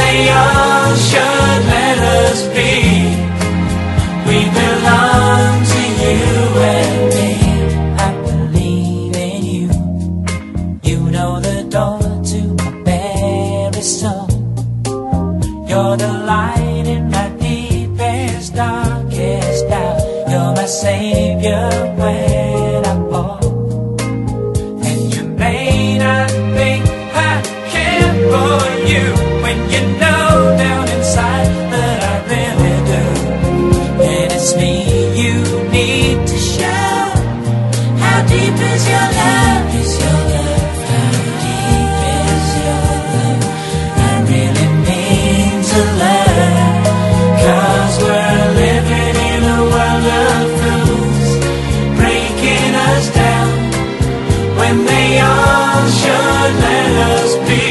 they all should let us be. We belong to you and me. I believe in you. You know the door to my very soul. You're the light in my deepest, darkest doubt. You're my savior when I fall. And you may not think I care for you, when you know down inside that I really do. And it's me you need to show. How deep is your love? Is your love? How deep is your love? I really mean to learn, 'cause we're living in a world of fools, breaking us down when they all should let us be.